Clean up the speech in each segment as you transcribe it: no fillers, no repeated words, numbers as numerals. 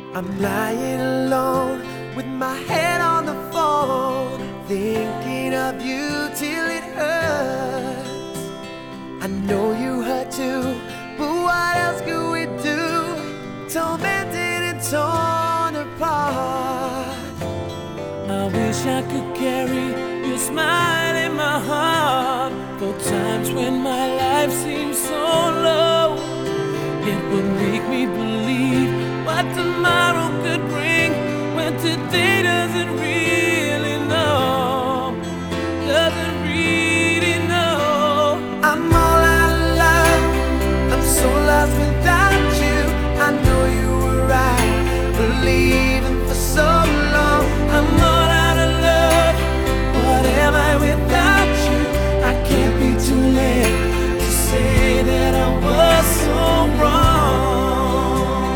I'm lying alone with my head on the phone, thinking of you till it hurts. I know you hurt too, but what else could we do? Tormented and torn apart. I wish I could carry your smile in my heart for times when my life seems so low. It would make me believe what tomorrow could bring when today doesn't really know, doesn't really know. I'm all out of love, I'm so lost without you. I know you were right, believing for so long. I'm all out of love, what am I without you? I can't be too late to say that I was so wrong.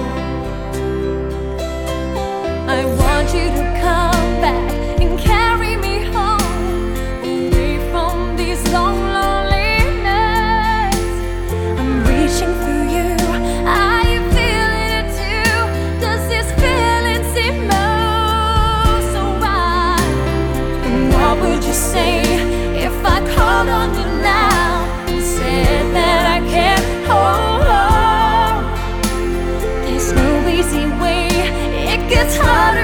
I want you to come back and carry me home, away from these long, lonely nights. I'm reaching for you, are you feeling it too? Does this feeling seem most so right? And what would you say if I called on you now and said that I can't hold on? There's no easy way, it gets harder